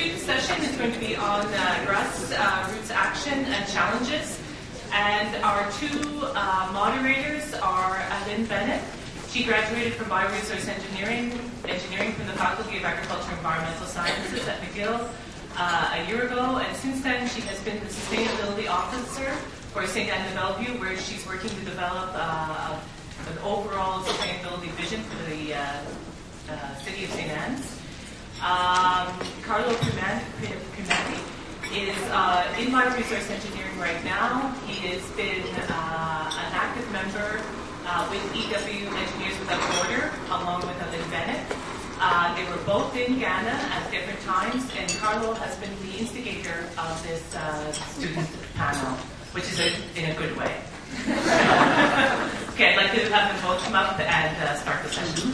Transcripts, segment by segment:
student session is going to be on GRUS, Roots Action and Challenges. And our two moderators are Lynn Bennett. She graduated from Bioresource Engineering from the Faculty of Agriculture and Environmental Sciences at McGill a year ago. And since then, she has been the Sustainability Officer for St. Anne de Bellevue, where she's working to develop an overall sustainability vision for the city of St. Anne's. Carlo Primanti is in Bioresource Engineering right now. He has been an active member with EW Engineers Without Border, along with Lynn Bennett. They were both in Ghana at different times, and Carlo has been the instigator of this student panel, which is in a good way. Okay, I'd like to have them both come up and start the session.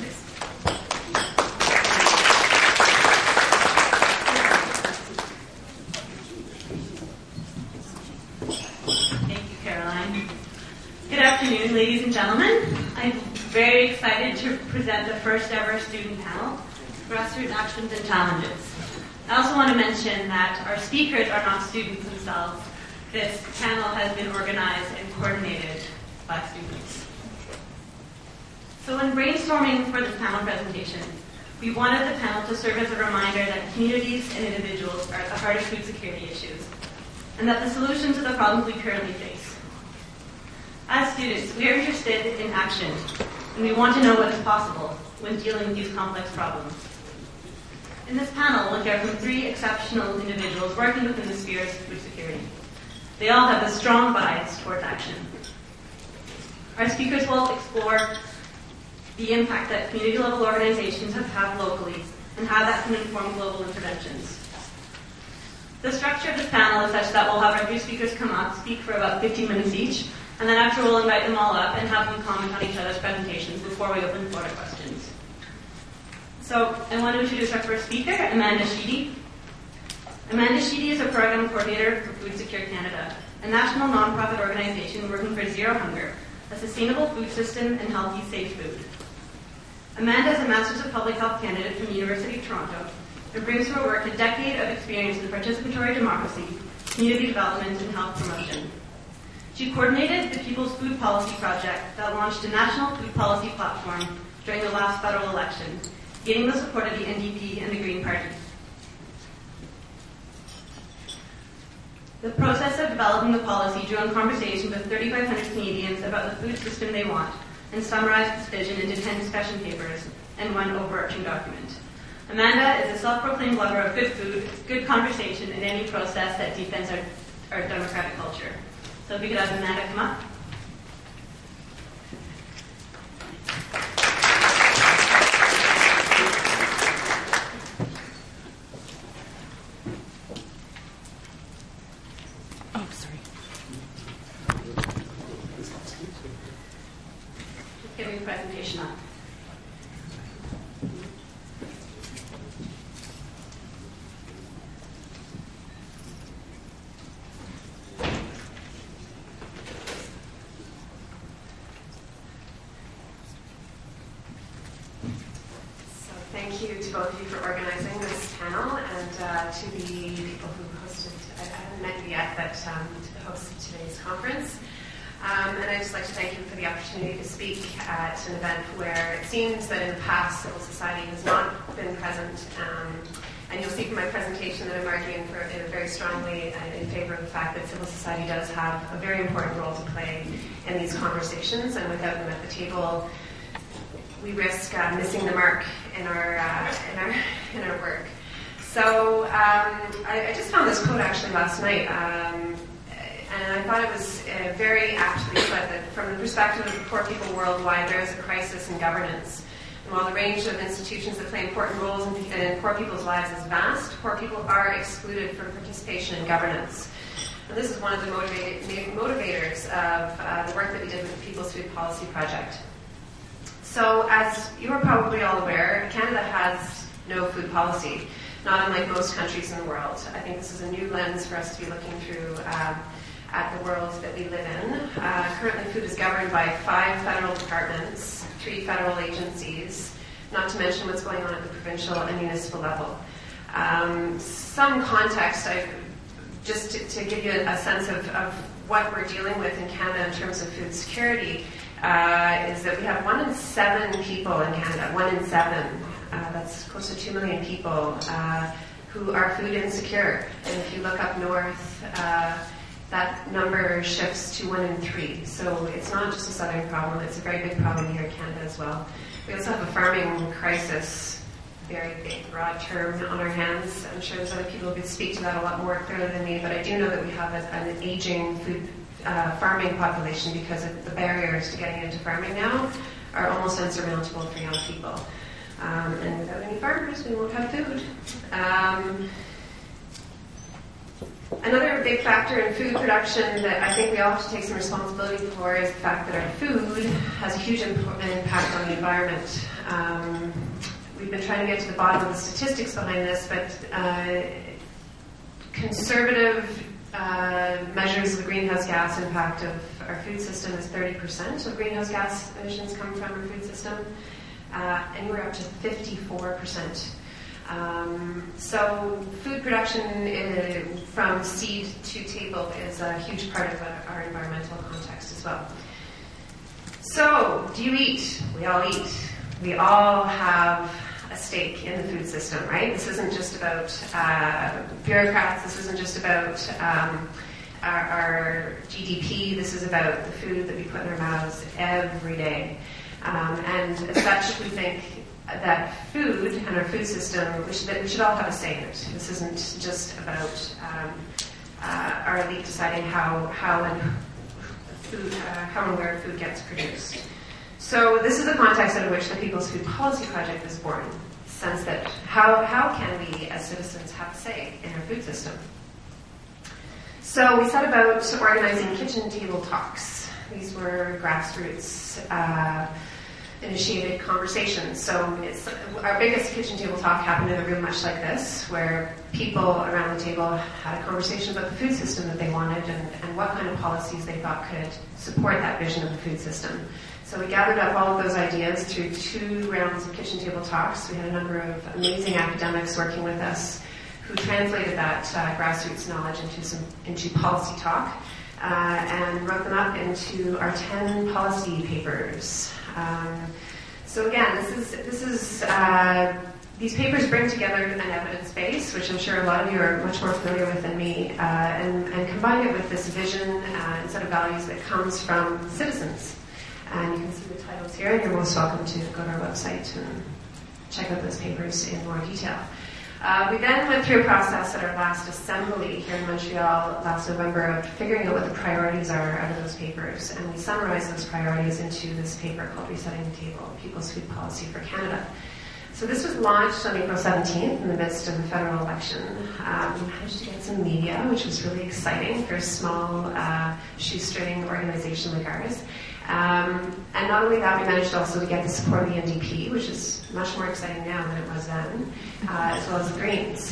Good afternoon, ladies and gentlemen. I'm very excited to present the first ever student panel, Grassroots Actions and Challenges. I also want to mention that our speakers are not students themselves. This panel has been organized and coordinated by students. So when brainstorming for this panel presentation, we wanted the panel to serve as a reminder that communities and individuals are at the heart of food security issues, and that the solutions to the problems we currently face. As students, we are interested in action, and we want to know what is possible when dealing with these complex problems. In this panel, we'll hear from three exceptional individuals working within the spheres of food security. They all have a strong bias towards action. Our speakers will explore the impact that community-level organizations have had locally and how that can inform global interventions. The structure of this panel is such that we'll have our three speakers come up, speak for about 15 minutes each, and then after we'll invite them all up and have them comment on each other's presentations before we open the floor to questions. So I want to introduce our first speaker, Amanda Sheedy. Amanda Sheedy is a program coordinator for Food Secure Canada, a national nonprofit organization working for Zero Hunger, a sustainable food system and healthy, safe food. Amanda is a Masters of Public Health candidate from the University of Toronto and brings to her work a decade of experience in participatory democracy, community development, and health promotion. She coordinated the People's Food Policy Project that launched a national food policy platform during the last federal election, gaining the support of the NDP and the Green Party. The process of developing the policy drew on conversations with 3,500 Canadians about the food system they want and summarized this vision into 10 discussion papers and one overarching document. Amanda is a self-proclaimed lover of good food, good conversation, and any process that deepens our democratic culture. So if we could have Amanda come up. Oh, sorry. Just getting the presentation up. Thank you to both of you for organizing this panel, and to the people who hosted, I haven't met you yet, but to the hosts of today's conference. And I'd just like to thank you for the opportunity to speak at an event where it seems that in the past civil society has not been present. And you'll see from my presentation that I'm arguing very strongly in favor of the fact that civil society does have a very important role to play in these conversations, and without them at the table, we risk missing the mark in our work. So I just found this quote actually last night, and I thought it was very aptly put that from the perspective of the poor people worldwide, there is a crisis in governance. And while the range of institutions that play important roles in poor people's lives is vast, poor people are excluded from participation in governance. And this is one of the motivators of the work that we did with the People's Food Policy Project. So, as you are probably all aware, Canada has no food policy, not unlike most countries in the world. I think this is a new lens for us to be looking through at the world that we live in. Currently, food is governed by 5 federal departments, 3 federal agencies, not to mention what's going on at the provincial and municipal level. Some context, just to give you a sense of what we're dealing with in Canada in terms of food security, is that we have 1 in 7 people in Canada, 1 in 7, that's close to 2 million people, who are food insecure. And if you look up north, that number shifts to 1 in 3. So it's not just a southern problem, it's a very big problem here in Canada as well. We also have a farming crisis, very big, broad term, on our hands. I'm sure there's other people who could speak to that a lot more clearly than me, but I do know that we have an aging food farming population because of the barriers to getting into farming now are almost insurmountable for young people. And without any farmers, we won't have food. Another big factor in food production that I think we all have to take some responsibility for is the fact that our food has a huge impact on the environment. We've been trying to get to the bottom of the statistics behind this, but conservative measures of the greenhouse gas impact of our food system is 30% of greenhouse gas emissions come from our food system, anywhere up to 54%. So food production from seed to table is a huge part of our environmental context as well. So, do you eat? We all eat. We all have a stake in the food system, right? This isn't just about bureaucrats. This isn't just about our GDP. This is about the food that we put in our mouths every day. And as such, we think that food and our food system, we should all have a say in it. This isn't just about our elite deciding how and where food gets produced. So this is the context in which the People's Food Policy Project was born. In the sense that how can we as citizens have a say in our food system? So we set about organizing kitchen table talks. These were grassroots initiated conversations. So our biggest kitchen table talk happened in a room much like this, where people around the table had a conversation about the food system that they wanted and what kind of policies they thought could support that vision of the food system. So we gathered up all of those ideas through 2 rounds of kitchen table talks. We had a number of amazing academics working with us who translated that grassroots knowledge into policy talk and wrote them up into our 10 policy papers. So again, these papers bring together an evidence base, which I'm sure a lot of you are much more familiar with than me, and combine it with this vision and set of values that comes from citizens. And you can see the titles here, and you're most welcome to go to our website and check out those papers in more detail. We then went through a process at our last assembly here in Montreal last November of figuring out what the priorities are out of those papers, and we summarized those priorities into this paper called Resetting the Table, People's Food Policy for Canada. So this was launched on April 17th in the midst of the federal election. We managed to get some media, which was really exciting for a small shoestring organization like ours. And not only that, we managed also to get the support of the NDP, which is much more exciting now than it was then, as well as the Greens.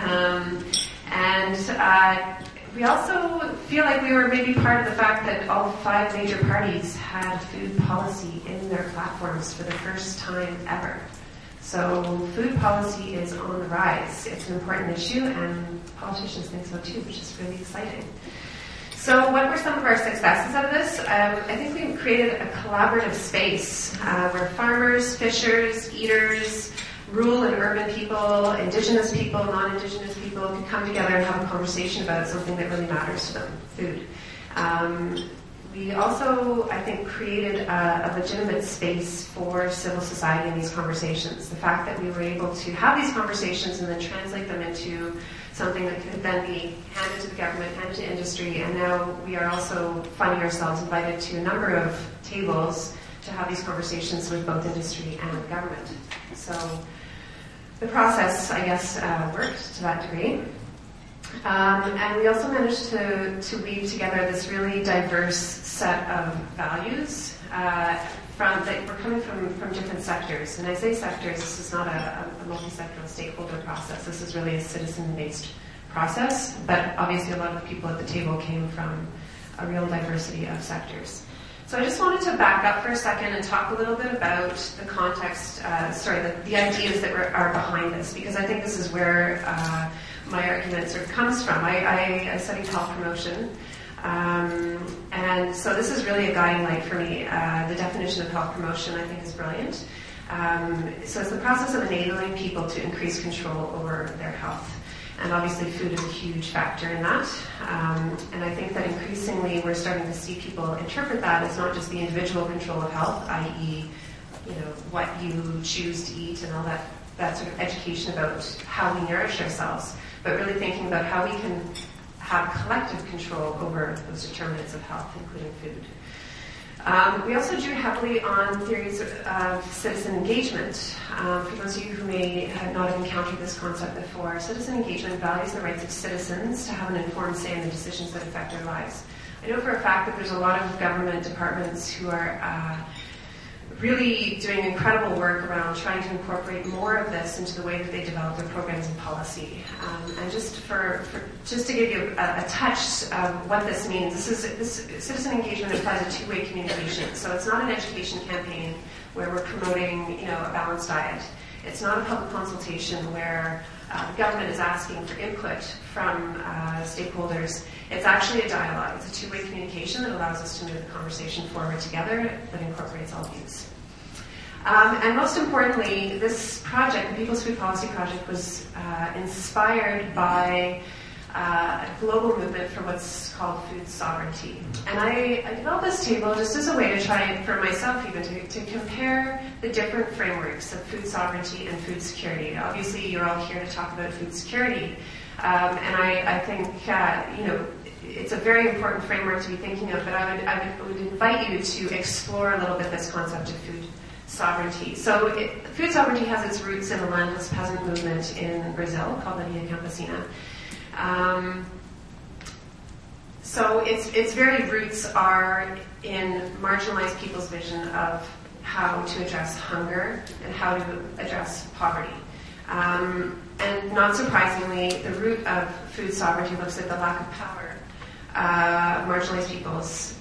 We also feel like we were maybe part of the fact that all 5 major parties had food policy in their platforms for the first time ever. So food policy is on the rise. It's an important issue, and politicians think so too, which is really exciting. So what were some of our successes out of this? I think we created a collaborative space where farmers, fishers, eaters, rural and urban people, Indigenous people, non-Indigenous people could come together and have a conversation about something that really matters to them, food. We also, I think, created a legitimate space for civil society in these conversations. The fact that we were able to have these conversations and then translate them into something that could then be handed to the government, handed to industry, and now we are also finding ourselves invited to a number of tables to have these conversations with both industry and government. So the process, I guess, worked to that degree. And we also managed to weave together this really diverse set of values that were coming from different sectors. And I say sectors, this is not a multi-sectoral stakeholder process. This is really a citizen-based process, but obviously a lot of the people at the table came from a real diversity of sectors. So I just wanted to back up for a second and talk a little bit about the context, the ideas that are behind this, because I think this is where my argument sort of comes from. I studied health promotion, and so this is really a guiding light for me. The definition of health promotion, I think, is brilliant. So it's the process of enabling people to increase control over their health. And obviously food is a huge factor in that. And I think that increasingly we're starting to see people interpret that as not just the individual control of health, i.e., what you choose to eat and all that sort of education about how we nourish ourselves, but really thinking about how we can have collective control over those determinants of health, including food. We also drew heavily on theories of citizen engagement. For those of you who may not have encountered this concept before, citizen engagement values the rights of citizens to have an informed say in the decisions that affect their lives. I know for a fact that there's a lot of government departments who are really doing incredible work around trying to incorporate more of this into the way that they develop their programs and policy. And just to give you a touch of what this means, this citizen engagement implies a two-way communication. So it's not an education campaign where we're promoting, a balanced diet. It's not a public consultation where the government is asking for input from stakeholders. It's actually a dialogue. It's a two-way communication that allows us to move the conversation forward together that incorporates all views. And most importantly, this project, the People's Food Policy Project, was inspired by a global movement for what's called food sovereignty. And I developed this table just as a way to try, for myself even, to compare the different frameworks of food sovereignty and food security. Obviously, you're all here to talk about food security. And I think, it's a very important framework to be thinking of, but I would invite you to explore a little bit this concept of food sovereignty. So food sovereignty has its roots in the landless peasant movement in Brazil called the Via Campesina. So its very roots are in marginalized people's vision of how to address hunger and how to address poverty. And not surprisingly, the root of food sovereignty looks at the lack of power of marginalized peoples,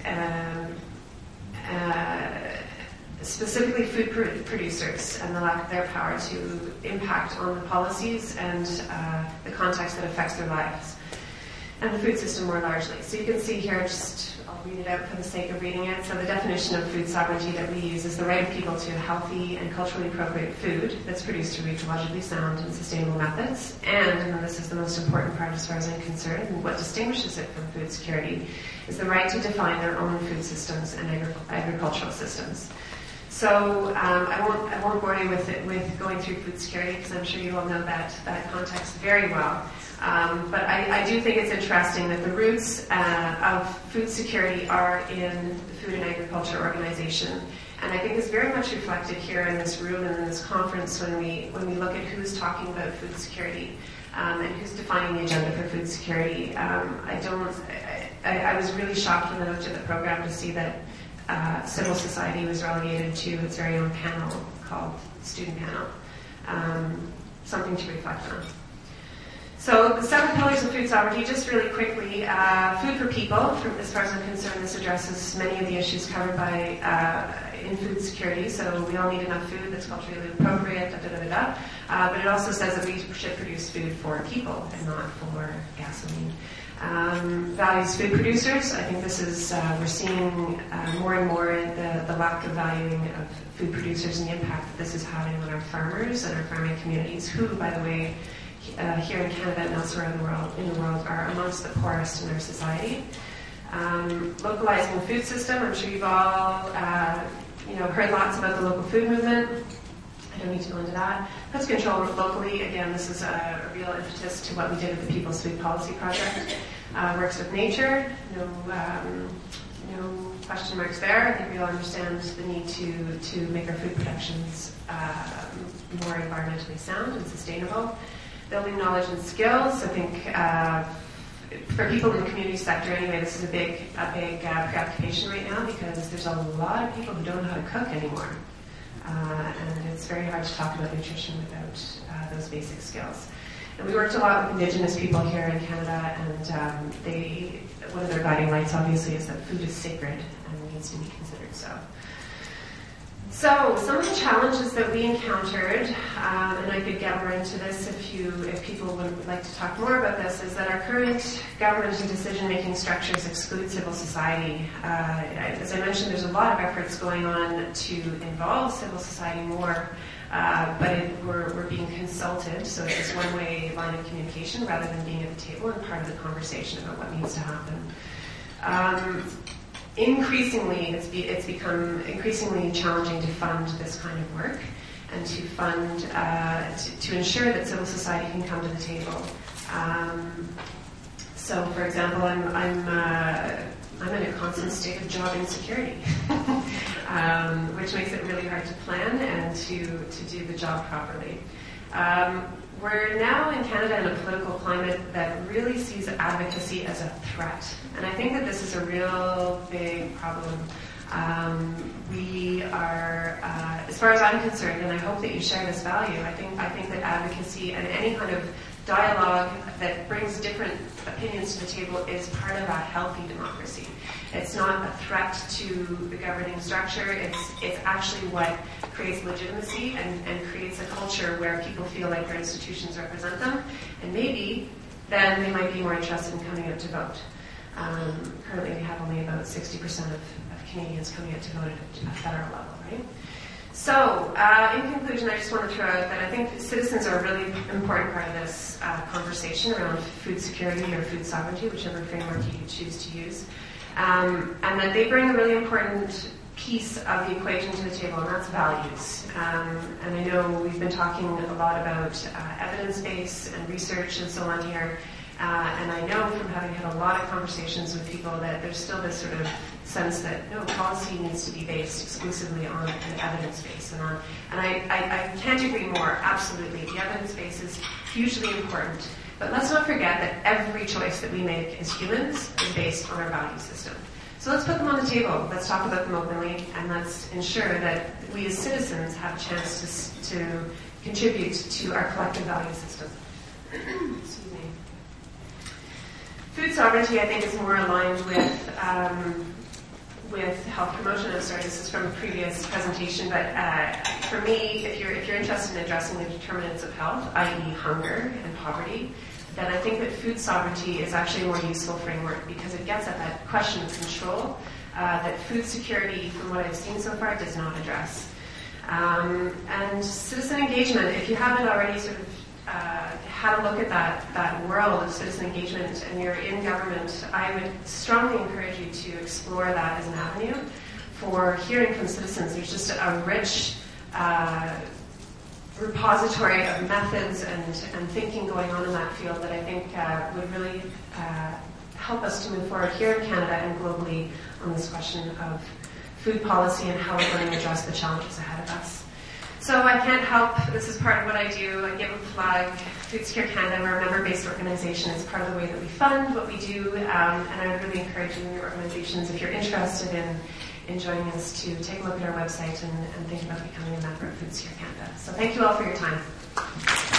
specifically food producers, and the lack of their power to impact on the policies and the context that affects their lives, and the food system more largely. So you can see here, I'll read it out for the sake of reading it. So the definition of food sovereignty that we use is the right of people to healthy and culturally appropriate food that's produced through ecologically sound and sustainable methods. And this is the most important part as far as I'm concerned, and what distinguishes it from food security, is the right to define their own food systems and agricultural systems. So I won't bore you with going through food security, because I'm sure you all know that context very well. But I do think it's interesting that the roots of food security are in the Food and Agriculture Organization, and I think it's very much reflected here in this room and in this conference when we look at who's talking about food security and who's defining the agenda for food security. I was really shocked when I looked at the program to see that civil society was relegated to its very own panel called Student Panel. Something to reflect on. So the 7 pillars of food sovereignty, just really quickly. Food for people, as far as I'm concerned, this addresses many of the issues covered by in food security. So we all need enough food that's culturally appropriate, but it also says that we should produce food for people and not for gasoline. Values food producers. I think this is, we're seeing more and more the lack of valuing of food producers and the impact that this is having on our farmers and our farming communities, who, by the way, here in Canada and elsewhere in the world are amongst the poorest in our society. Localizing the food system. I'm sure you've all heard lots about the local food movement. I don't need to go into that. Pest control locally. Again, this is a real impetus to what we did with the People's Food Policy Project. Works with nature. No question marks there. I think we all understand the need to make our food productions more environmentally sound and sustainable. Building knowledge and skills. I think for people in the community sector anyway, this is a big preoccupation right now, because there's a lot of people who don't know how to cook anymore. And it's very hard to talk about nutrition without those basic skills. And we worked a lot with Indigenous people here in Canada, and one of their guiding lights, obviously, is that food is sacred and needs to be considered so. So, some of the challenges that we encountered, and I could get more into this if people would like to talk more about this, is that our current government and decision-making structures exclude civil society. As I mentioned, there's a lot of efforts going on to involve civil society more, but we're being consulted, so it's this one-way line of communication rather than being at the table and part of the conversation about what needs to happen. Increasingly, it's become increasingly challenging to fund this kind of work and to fund, to ensure that civil society can come to the table. So, for example, I'm in a constant state of job insecurity, which makes it really hard to plan and to do the job properly. We're now in Canada in a political climate that really sees advocacy as a threat. And I think that this is a real big problem. We are, as far as I'm concerned, and I hope that you share this value, I think that advocacy and any kind of dialogue that brings different opinions to the table is part of a healthy democracy. It's not a threat to the governing structure. It's actually what creates legitimacy and creates a culture where people feel like their institutions represent them, and maybe then they might be more interested in coming out to vote. Currently, we have only about 60% of Canadians coming out to vote at a federal level, right? So, in conclusion, I just want to throw out that I think citizens are a really important part of this conversation around food security or food sovereignty, whichever framework you choose to use, and that they bring a really important piece of the equation to the table, and that's values. And I know we've been talking a lot about evidence base and research and so on here. And I know from having had a lot of conversations with people that there's still this sort of sense that no, policy needs to be based exclusively on an evidence base. And I can't agree more, absolutely. The evidence base is hugely important. But let's not forget that every choice that we make as humans is based on our value system. So let's put them on the table, let's talk about them openly, and let's ensure that we as citizens have a chance to contribute to our collective value system. Excuse me. Food sovereignty, I think, is more aligned with health promotion. I'm sorry, this is from a previous presentation, but for me, if you're interested in addressing the determinants of health, i.e. hunger and poverty, then I think that food sovereignty is actually a more useful framework because it gets at that question of control that food security, from what I've seen so far, does not address. And citizen engagement, if you haven't already sort of had a look at that world of citizen engagement and you're in government, I would strongly encourage you to explore that as an avenue for hearing from citizens. There's just a rich repository of methods and thinking going on in that field that I think would really help us to move forward here in Canada and globally on this question of food policy and how we're going to address the challenges ahead of us. So I can't help, this is part of what I do, I give a plug. Food Secure Canada, we're a member-based organization. It's part of the way that we fund what we do, and I would really encourage you in your organizations, if you're interested in joining us, to take a look at our website and think about becoming a member of Food Secure Canada. So thank you all for your time.